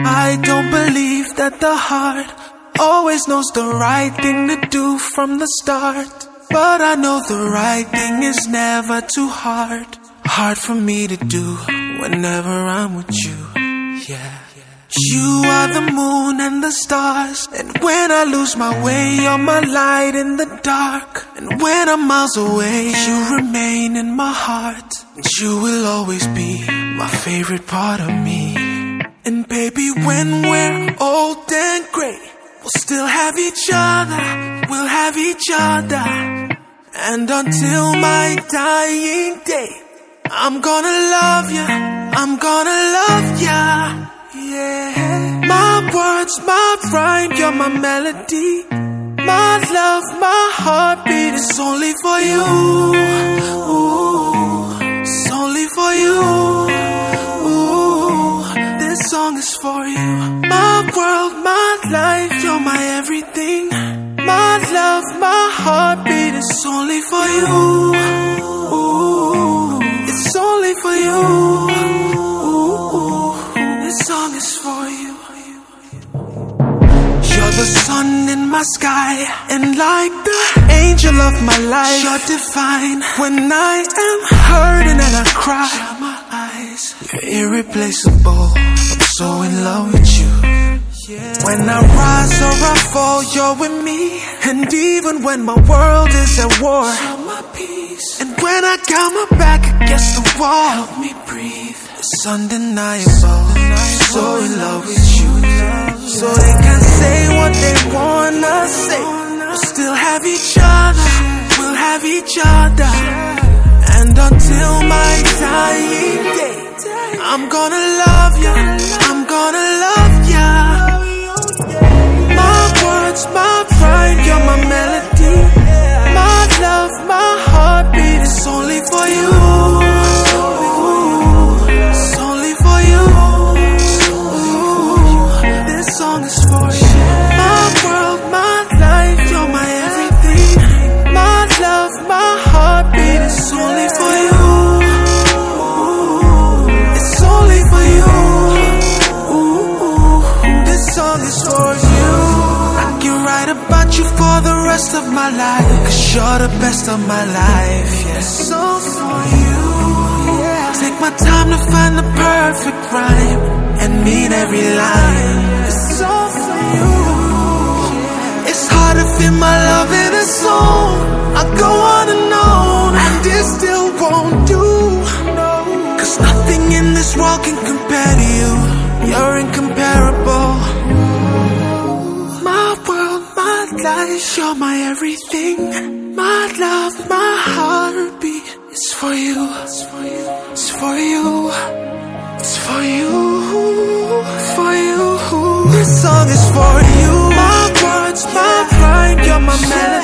I don't believe that the heart always knows the right thing to do from the start. But I know the right thing is never too hard. Hard for me to do whenever I'm with you, yeah. You are the moon and the stars, and when I lose my way, you're my light in the dark. And when I'm miles away, you remain in my heart. And you will always be my favorite part of me. And baby, when we're old and gray, we'll still have each other, we'll have each other. And until my dying day, I'm gonna love you, I'm gonna love ya, yeah. My words, my rhyme, you're my melody. My love, my heartbeat is only for you. Ooh, it's only for you. Ooh, this song is for you. My world, my life, you're my everything. My love, my heartbeat is only for you. Ooh, it's only for you. Ooh, this song is for you. You're the sun in my sky, and like the angel of my life, you're divine. When I am hurting and I cry, shut my eyes, you're irreplaceable. I'm so in love with you. When I rise or I fall, you're with me. And even when my world is at war, show my peace. And when I got my back against the wall, help me breathe. It's undeniable. So in love with you. So they can say what they wanna say. We'll still have each other, we'll have each other. And until my dying day, I'm gonna love you, I'm gonna love ya. My words, my pride, you're my melody. My love, my heartbeat is only for you. It's only for you. This song is for you. My world, my life, you're my everything. My love, my heartbeat is only for you. It's only for you. This song is for you. I can write about you for the rest of my life, 'cause you're the best of my life, yeah. It's all for you, yeah. Take my time to find the perfect rhyme and mean every line. It's all for you. It's hard to fit my love in a song. I go on and on, and it still won't do, no. 'Cause nothing in this world can compare to you. You're incomparable. My world, my life, you're my everything. My love, my heartbeat, it's for you. It's for you. It's for you. It's for you. For you. This song is for you. My words, my pride, you're my melody.